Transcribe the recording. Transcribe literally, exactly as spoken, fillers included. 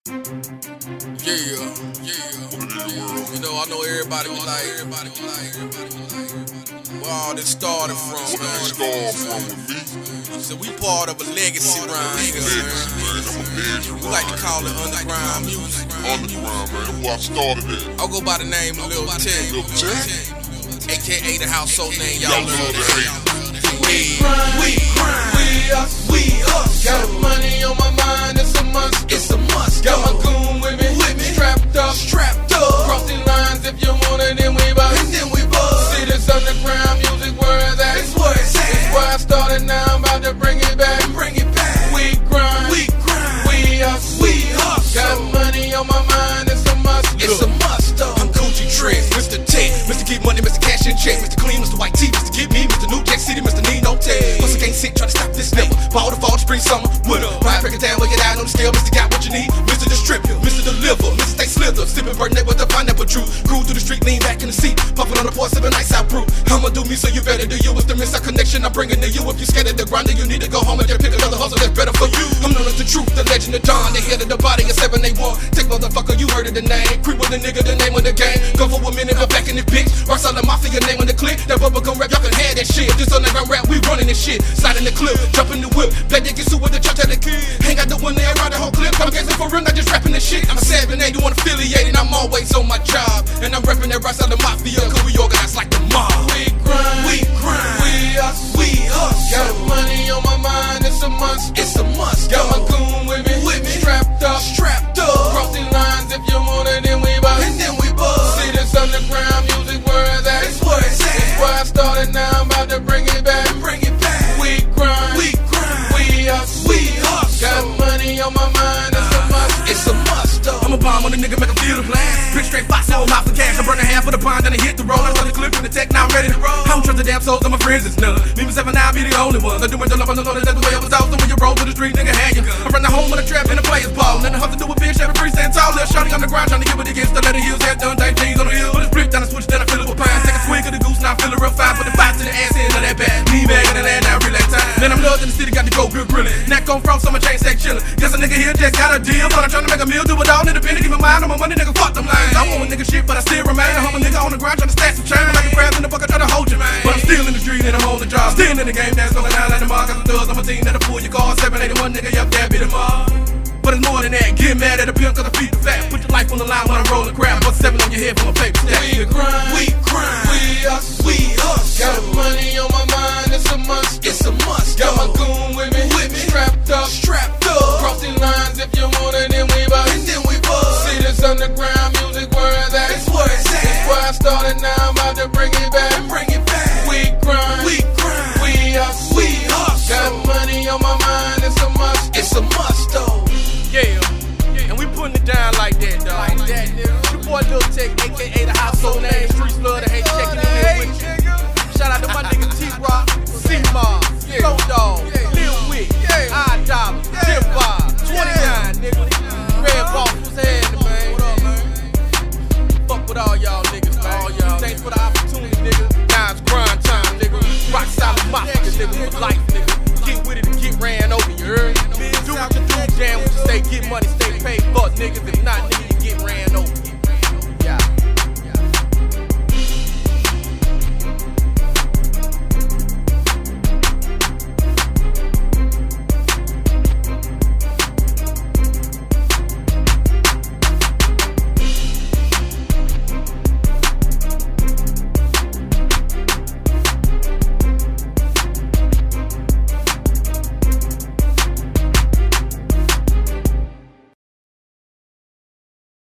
Yeah, yeah. You know, I know everybody was like, everybody was like, everybody was like, where all this started from, Where man. did it start from with me? So we part of a legacy round here, man. I'm a legend, We like to call it underground music. Underground, man. Who I started at? I'll go by the name of Lil Tech, Lil Tech? aka the household name y'all Y'all love love to to hate. hate. We grind, we grind, we us, we us. Got money on my mind, it's a must, it's a must. Got my goon with me, with me, strapped up, strapped up. Crossing lines, if you want it, then we bust, and then we bust. See this underground music, where it's at? It's where it's at. It's where I started, now I'm about to bring it back, bring it back. We grind, we grind, we us, we us. Got money on my mind, it's a must, it's a must. I'm Gucci Trends, Mister Tech, Mister Get Money, Mister Cash and Check, Mister Clean, Mister White Tee, Mister Get Me, Mister New Jack City, Mister Need No Tech. Plus I can't sit, try to stop this never. Fall to fall, spring, summer, winter. Ride, break it down, look it out on the scale. Mister Got what you need, Mister Distribute, Mister Deliver, Mister Stay Slither, sipping birthday with the pineapple juice. Cruise through the street, lean back in the seat, puffing on the port, sipping ice out brew. I'ma do me, so you better do you. It's the miss our connection, I'm bringing to you. If you scared of the grind, then you need to go home and just pick another hustle that's better for you. I'm known as the truth, the legend of Don, the head of the body of seven eight one. Take motherfucker, you heard of the name. Creep with the nigga, the name of the game. Go for a minute, I'm back in the bitch. Rock solid mafia, name on the clip. That bubblegum rap, y'all can have that shit. This underground rap, we running this shit. Sliding the clip, jumping the whip. Black they get sued with the church at the kid. Hang out the one there around the whole clip. I'm guessing for real, not just rapping this shit. I'm seven eight, one affiliated, I'm always on my job. And I'm repping that rock solid mafia, cause we organize like the mob. We grind, we grind, we us, we us. Got money on my mind, it's a must, it's a must. Got my goon with me, with me, strapped up, strapped up. Crossing lines, if you want it, then we bust, and then we bust. See this underground music, where it's at? It's where it's at. It's where I started, now I'm about to bring it back, bring it back. We grind, we grind, we us, we us. Got money on my mind, it's a must, it's a must. Though. I'm a bomb on a nigga, make a feel the plan. Big straight box, no mouth for cash. I burn a hand for the pond, then I hit the road. I start the clip in the tech, now I'm ready to roll. I don't trust the damn souls, all my friends is none. Me and seven nine be the only ones. I do my job, I know that that's the way I was out. So when you roll to the street, nigga, hang your gun. I run the home on the trap and the players ball. Nothing have to do with bitch, every free stand tall. Little shawty on the ground, trying to give it against the letter heels. Head done, tight jeans on the hill. Put a split down the switch, then I fill it with pine. Take a swig of the goose, now I feel it real fine. Put the five to the ass end of that bag. Me bagging the land, now relax time. Then I'm lost in the city, got to go good grilling. Neck on front, so my chain stack chillin'. Guess a nigga here just got a deal. But I'm trying to make a meal, do it all independent. Give me mine on my money, nigga, fuck them lines. I want a nigga shit, but I still remain. I home a nigga on the ground, trying to stack some change. I'm like a crab in the bucket, trying to hold you, man. But I'm still in the street and I'm on the job. Still in the game, that's going out like the mark. Cause the thugs, I'm a team that'll pull your car. seven eighty-one, nigga, yup, that be the mob. But it's more than that, get mad at a pimp cause I feed the fat. Put your life on the line when I'm rolling crap. Put seven on your head from a paper stack. We grind, we grind, we us, we us. Got money on my mind, it's a must, it's a must. Got my goon with me, with me, strapped up, strapped up. Crossing lines, if you want it, then we bust, and then we bust. See this underground music, where it's at? It's where it's at. It's where I started, now I'm about to bring it back, bring it back. We grind, we grind, we us, we us. Got money on my mind, it's a must, it's a must though. Yeah, and we putting it down like that, dog. Like that, nigga. Your boy Lil Tech, aka the household name, Streets Love the Hate, checking in here with you. Shout out to my nigga T-Rock, C-Mob, Slow Dog, Lil Wick, I Dollar, Jim Bob, twenty-nine, nigga. Red Boss, what's happening, man? What up, man? Fuck with all y'all niggas, man. All y'all. Thanks for the opportunity, nigga. Now it's grind time, nigga. Rock solid mafia, nigga, for life, nigga. Get with it and get ran over, you heard? Do what you do, jam what you say, get money, stay paid, fuck niggas. If not, nigga,